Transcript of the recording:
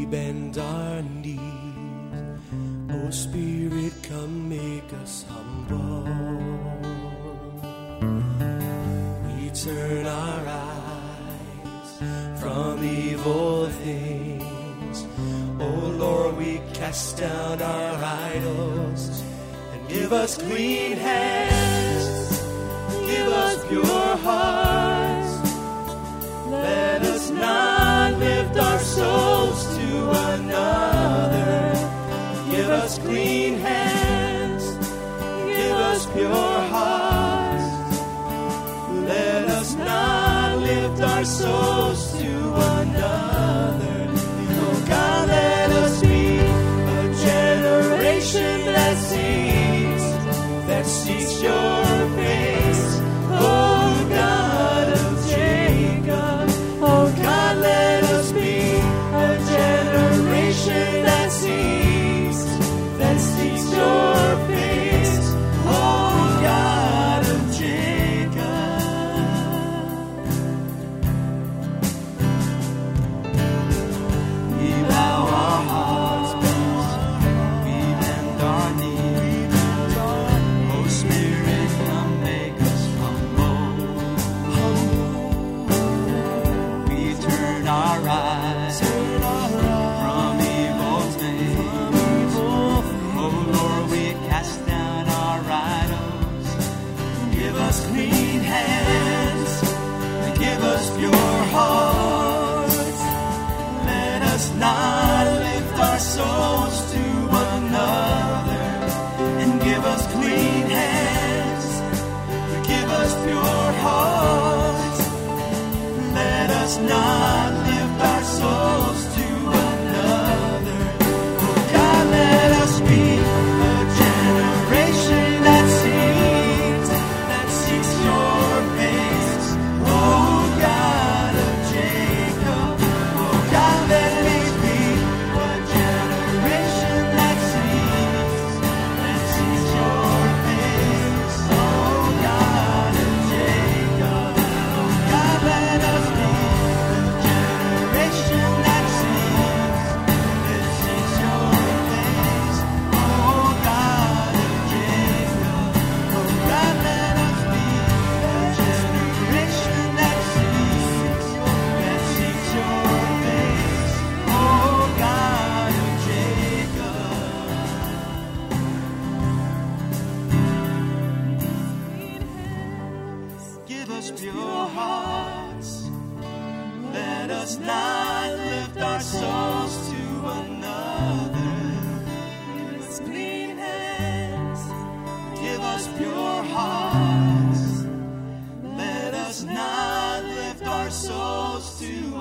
we bend our knees. Oh Spirit, come make us humble. We turn our eyes from evil things. Oh Lord, we cast down our idols and give us clean hands. Give us pure hearts. Let us not lift our souls to another. Give us clean hands. Give us pure hearts. Let us not lift our souls to another. Oh God, let us be a generation that seeks your face. Oh God of Jacob. Oh God, let us be a generation that seeks your face. Oh God of Jacob. We bow our hearts, we bend our knees. Oh Spirit, come make us humble. We turn our eyes from evil's veins. Oh Lord, we cast down our idols. Give us clean hands and give us pure hearts. Let us not lift our souls to another. And give us clean hands, give us pure hearts. Let us not lift our souls to another. Oh God, let us be a generation that seeks your face. Oh God of Jacob. Oh God, let me be a generation that seeks your face. Oh God of Jacob. Oh God, let us be a generation that seeks your face. Oh God of Jacob. Oh God, let us be a generation that seeks your face. Oh God of Jacob. Give us pure hearts. Let us not lift our souls to another. Give us clean hands. Give us pure hearts. Let us not lift our souls to